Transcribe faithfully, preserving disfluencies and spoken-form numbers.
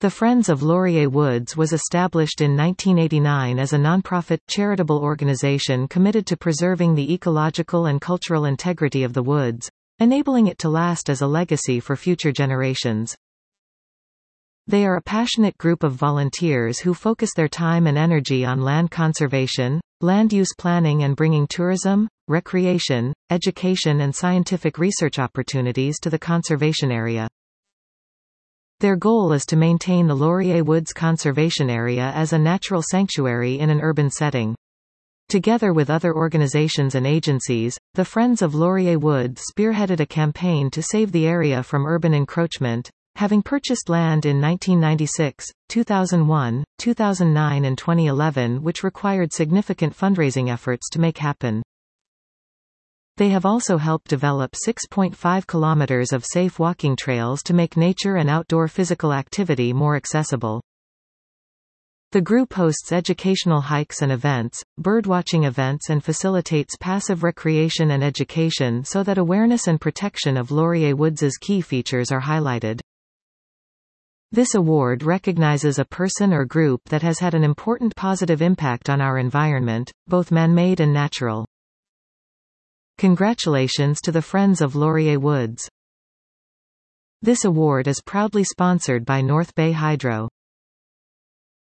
The Friends of Laurier Woods was established in nineteen eighty-nine as a nonprofit, charitable organization committed to preserving the ecological and cultural integrity of the woods, enabling it to last as a legacy for future generations. They are a passionate group of volunteers who focus their time and energy on land conservation, land use planning and bringing tourism, recreation, education and scientific research opportunities to the conservation area. Their goal is to maintain the Laurier Woods Conservation Area as a natural sanctuary in an urban setting. Together with other organizations and agencies, the Friends of Laurier Woods spearheaded a campaign to save the area from urban encroachment, having purchased land in nineteen ninety-six, two thousand one, two thousand nine and twenty eleven which required significant fundraising efforts to make happen. They have also helped develop six point five kilometers of safe walking trails to make nature and outdoor physical activity more accessible. The group hosts educational hikes and events, birdwatching events and facilitates passive recreation and education so that awareness and protection of Laurier Woods' key features are highlighted. This award recognizes a person or group that has had an important positive impact on our environment, both man-made and natural. Congratulations to the Friends of Laurier Woods. This award is proudly sponsored by North Bay Hydro.